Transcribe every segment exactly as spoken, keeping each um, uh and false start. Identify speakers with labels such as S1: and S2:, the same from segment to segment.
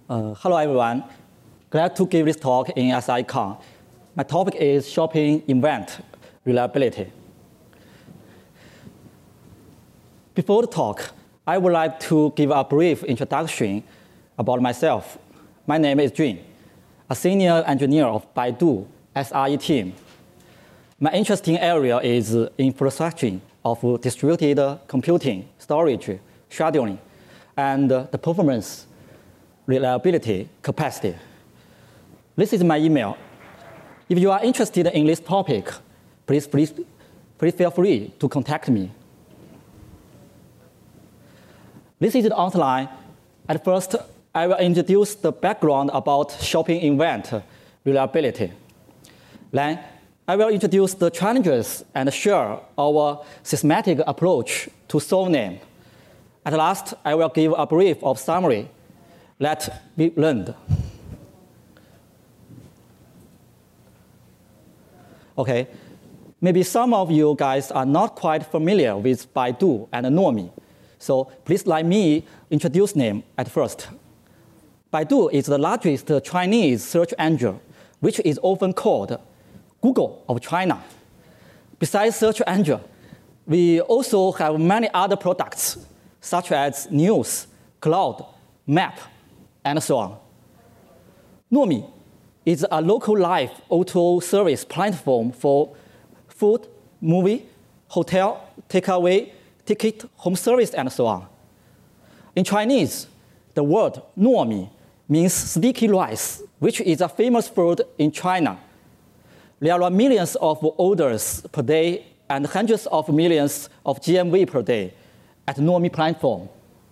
S1: Uh, hello, everyone. Glad to give this talk in SICon. My topic is shopping event reliability. Before the talk, I would like to give a brief introduction about myself. My name is Jun, a senior engineer of Baidu S R E team. My interesting area is infrastructure of distributed computing, storage, scheduling, and the performance, reliability, capacity. This is my email. If you are interested in this topic, please, please, please feel free to contact me. This is the outline. At first, I will introduce the background about shopping event reliability. Then, I will introduce the challenges and share our systematic approach to solve them. At last, I will give a brief of summary that we learned. Okay, maybe some of you guys are not quite familiar with Baidu and Nuomi, so please let me introduce them at first. Baidu is the largest Chinese search engine, which is often called Google of China. Besides search engine, we also have many other products, such as news, cloud, map, and so on. Nuomi is a local live O two O service platform for food, movie, hotel, takeaway, ticket, home service, and so on. In Chinese, the word Nuomi means sticky rice, which is a famous food in China. There are millions of orders per day and hundreds of millions of G M V per day at Nuomi platform.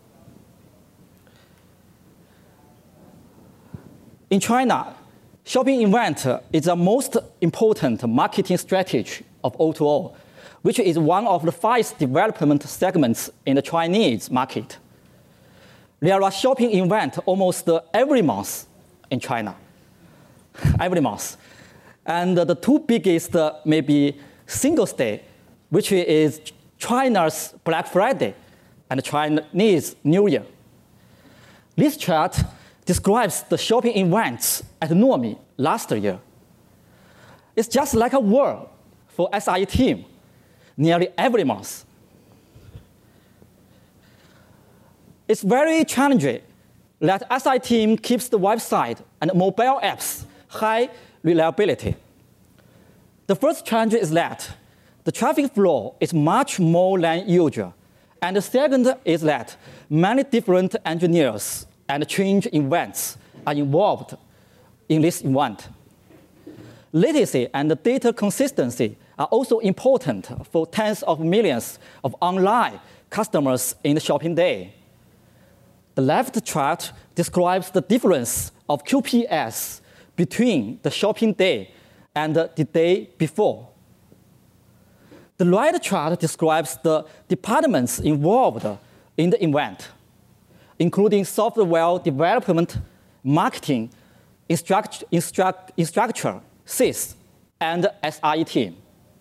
S1: In China, shopping event is the most important marketing strategy of O two O, which is one of the five development segments in the Chinese market. There are shopping events almost every month in China, every month. And the two biggest may be Singles Day, which is China's Black Friday and Chinese New Year. This chart describes the shopping events at Nuomi last year. It's just like a war for S I team, nearly every month. It's very challenging that S I team keeps the website and mobile apps high reliability. The first challenge is that the traffic flow is much more than usual. And the second is that many different engineers and change events are involved in this event. Latency and data consistency are also important for tens of millions of online customers in the shopping day. The left chart describes the difference of Q P S between the shopping day and the day before. The right chart describes the departments involved in the event, including software development, marketing, instruct, instruct, instructor, S I S, and S R E team.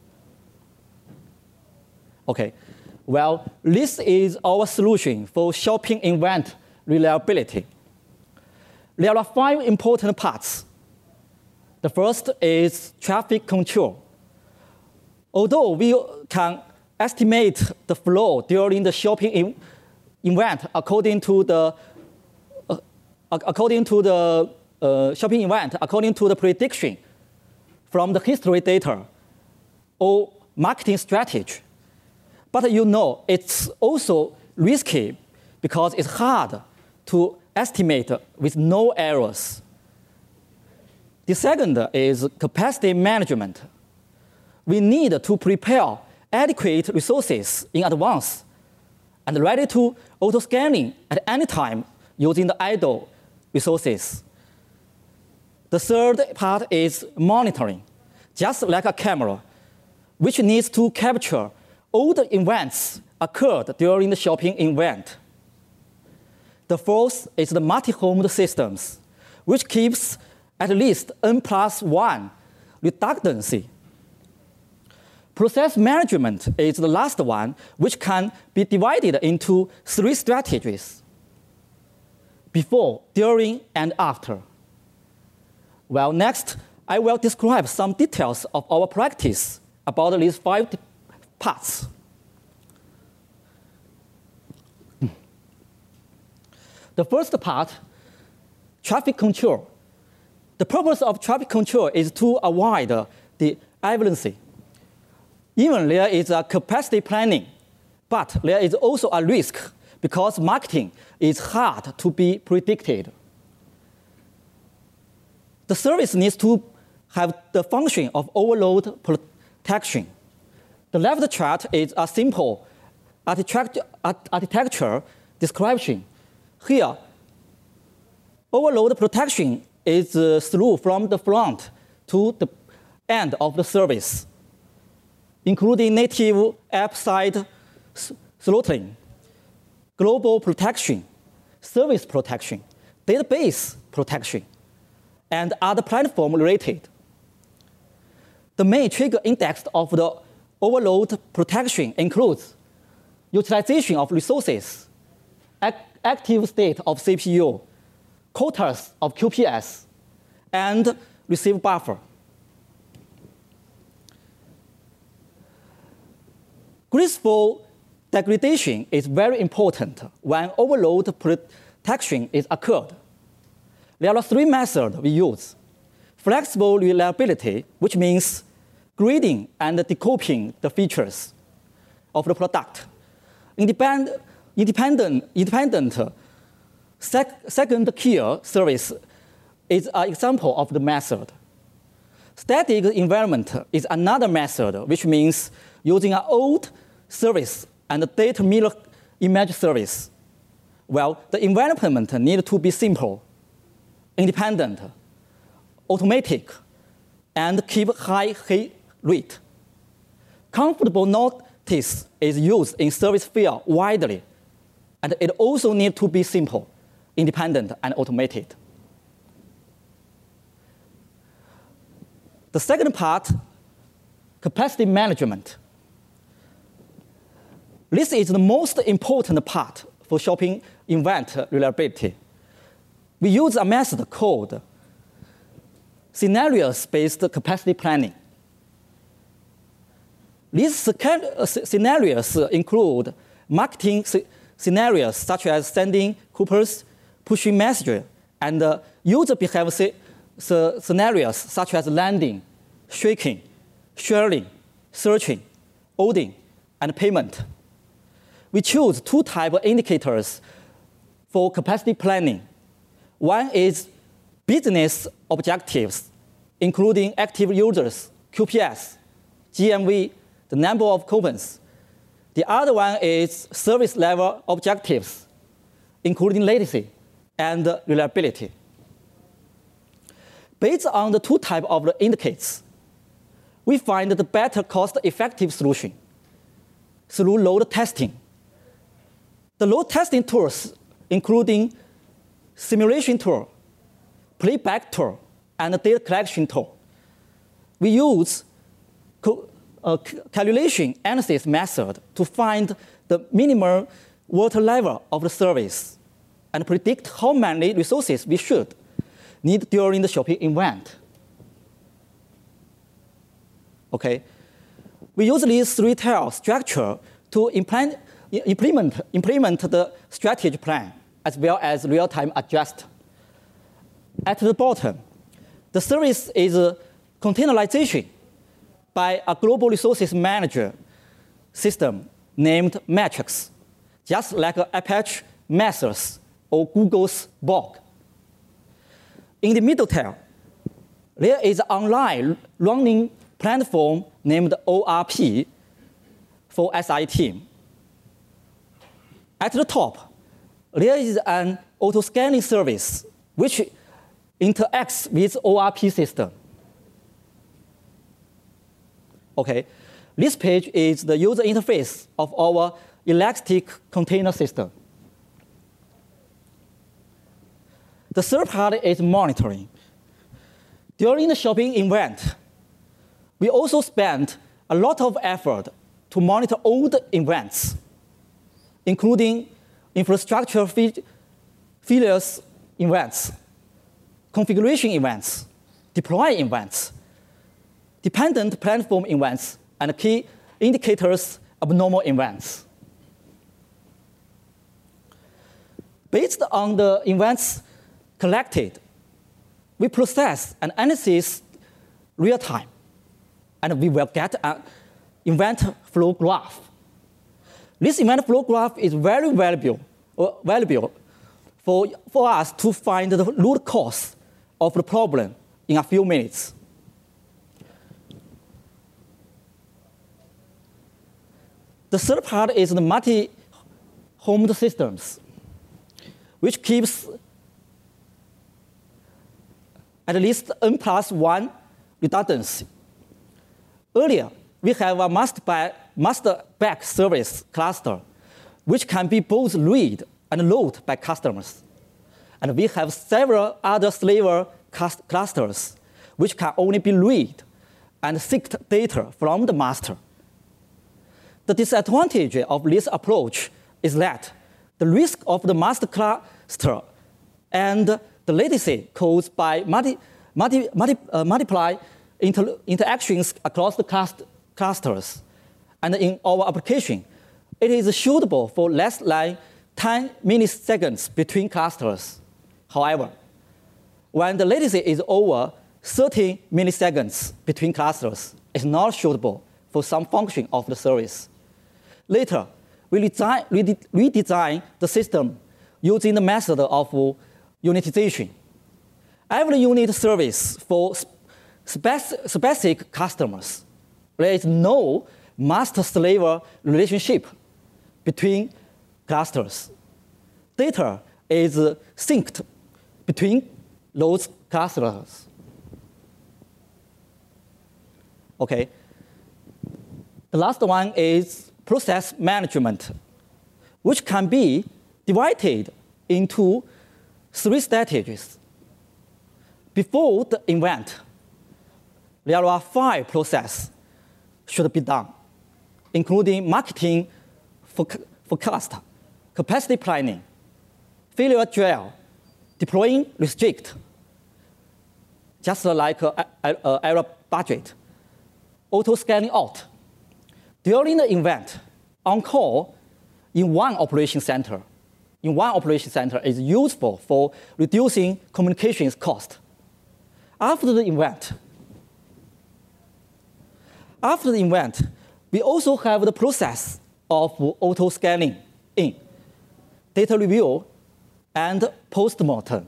S1: Okay, well, this is our solution for shopping event reliability. There are five important parts. The first is traffic control. Although we can estimate the flow during the shopping event according to the uh, according to the uh, shopping event according to the prediction from the history data or marketing strategy, but you know it's also risky because it's hard to estimate with no errors. The second is capacity management. We need to prepare adequate resources in advance and ready to auto-scanning at any time using the idle resources. The third part is monitoring, just like a camera, which needs to capture all the events occurred during the shopping event. The fourth is the multi-homed systems, which keeps at least N plus one redundancy. Process management is the last one, which can be divided into three strategies. before, during, and after. Well, next, I will describe some details of our practice about these five parts. The first part, traffic control. The purpose of traffic control is to avoid the avalanche. Even there is a capacity planning, but there is also a risk because marketing is hard to be predicted. The service needs to have the function of overload protection. The left chart is a simple architecture description. Here, overload protection is uh, through from the front to the end of the service, including native app-side throttling, global protection, service protection, database protection, and other platform-related. The main trigger index of the overload protection includes utilization of resources, ac active state of C P U, quotas of Q P S, and receive buffer. Graceful degradation is very important when overload protection is occurred. There are three methods we use. Flexible reliability, which means grading and decoupling the features of the product. Independent, independent, independent sec, second tier service is an example of the method. Static environment is another method, which means using an old service and data mirror image service. Well, the environment needs to be simple, independent, automatic, and keep high hit rate. Comfortable notice is used in service field widely, and it also needs to be simple, independent, and automated. The second part, capacity management. This is the most important part for shopping event reliability. We use a method called scenarios-based capacity planning. These scenarios include marketing scenarios such as sending coupons, pushing messages, and user behavior scenarios such as landing, shaking, sharing, searching, ordering, and payment. We choose two types of indicators for capacity planning. One is business objectives, including active users, Q P S, G M V, the number of coupons. The other one is service level objectives, including latency and reliability. Based on the two types of the indicators, we find the better cost-effective solution through load testing. The load testing tools, including simulation tool, playback tool, and data collection tool. We use a calculation analysis method to find the minimal water level of the service and predict how many resources we should need during the shopping event. Okay, we use this three-tier structure to implement, implement, implement the strategy plan as well as real-time adjust. At the bottom, the service is a containerization by a global resources manager system named Matrix, just like Apache Mesos or Google's Borg. In the middle tier, there is an online running platform named O R P for S I team. At the top, there is an auto-scanning service which interacts with O R P system. Okay, this page is the user interface of our Elastic Container System. The third part is monitoring. During the shopping event, we also spend a lot of effort to monitor all the events, including infrastructure failures events, configuration events, deploy events, dependent platform events, and key indicators of normal events. Based on the events collected, we process and analyze real time, and we will get an event flow graph. This event flow graph is very valuable, uh, valuable for, for us to find the root cause of the problem in a few minutes. The third part is the multi-homed systems, which keeps at least n plus one redundancy. Earlier, we have a master, by, master back service cluster, which can be both read and load by customers. And we have several other slaver clusters, which can only be read and seek data from the master. The disadvantage of this approach is that the risk of the master cluster and the latency caused by multi, multi, multi, uh, multiply inter, interactions across the clust, clusters. And in our application, it is suitable for less than ten milliseconds between clusters. However, when the latency is over thirty milliseconds between clusters, it's not suitable for some function of the service. Later, we redesign, redesign the system using the method of unitization. Every unit service for spec specific customers. There is no master-slave relationship between clusters. Data is synced between those clusters. Okay. The last one is process management, which can be divided into three strategies. Before the event, there are five processes should be done, including marketing forecast, capacity planning, failure drill, deploying restrict, just like a, a, a error budget, auto scaling out. During the event, on-call in one operation center, in one operation center is useful for reducing communications cost. After the event, after the event, we also have the process of auto scaling in, data review, and post-mortem.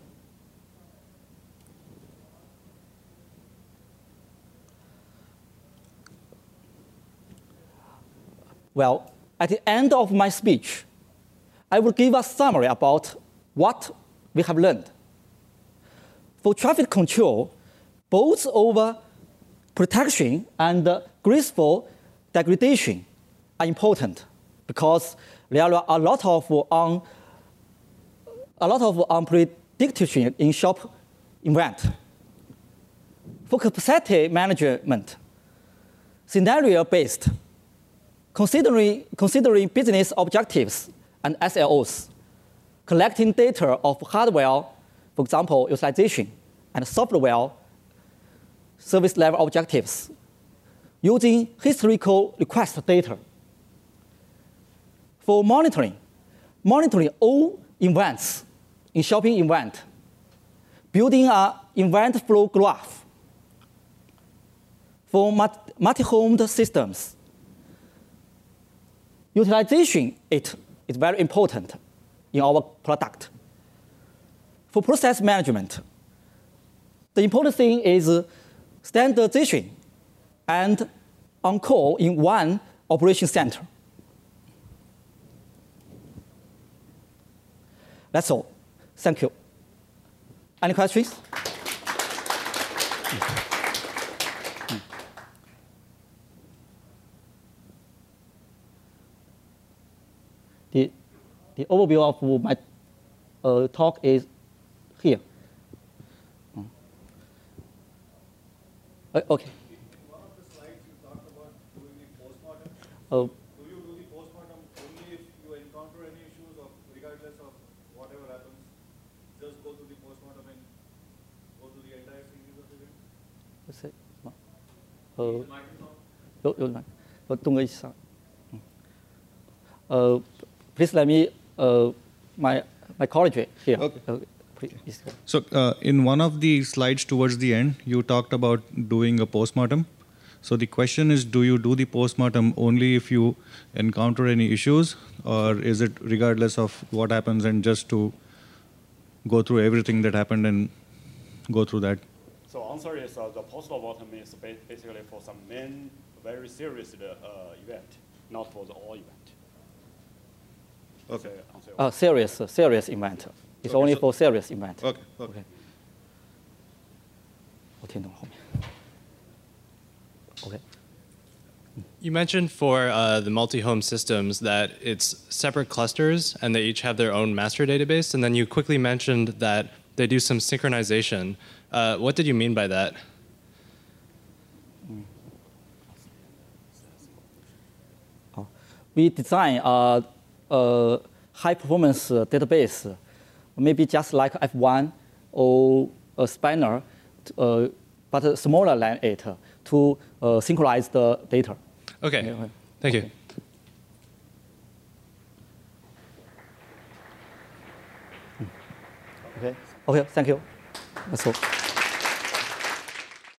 S1: Well, at the end of my speech, I will give a summary about what we have learned. For traffic control, both over protection and graceful degradation are important because there are a lot of un, a lot of unpredictability in shop event. For capacity management, scenario-based, considering, considering business objectives and S L Os, collecting data of hardware, for example, utilization, and software service level objectives, using historical request data. For monitoring, monitoring all events in shopping event, building an event flow graph. For multi-homed systems, utilization it is very important in our product. For process management, the important thing is standardization and on-call in one operation center. That's all. Thank you. Any questions? The, the overview of my uh, talk is here. Uh, okay.
S2: In one of the slides, you talked about doing the postmortem.
S1: Uh,
S2: do you do the postmortem only if you encounter any issues, or regardless of whatever happens?
S1: 是吗？呃，有有吗？有动个一下。呃，please let me uh my my colleague here.
S3: Okay.
S1: Uh, please.
S3: So uh, in one of the slides towards the end, you talked about doing a postmortem. So the question is, do you do the postmortem only if you encounter any issues, or is it regardless of what happens and just to go through everything that happened and go through that?
S2: So answer is uh, the post-mortem is ba basically for some main, very serious uh, event, not for the all event.
S3: Okay.
S2: Answer
S1: Uh, serious serious event. It's
S3: Okay,
S1: only
S3: so-
S1: for serious event.
S3: Okay. Okay.
S1: Okay. 我听懂了后面。Okay.
S4: You mentioned for uh, the multi-home systems that it's separate clusters and they each have their own master database, and then you quickly mentioned that they do some synchronization. Uh, what did you mean by that?
S1: Oh, we design a, a high-performance database, maybe just like F one or a Spanner, uh, but smaller than it, to uh, synchronize the data.
S4: Okay,
S1: Okay.
S4: thank you.
S1: Okay. Okay. Okay. Thank you. That's all.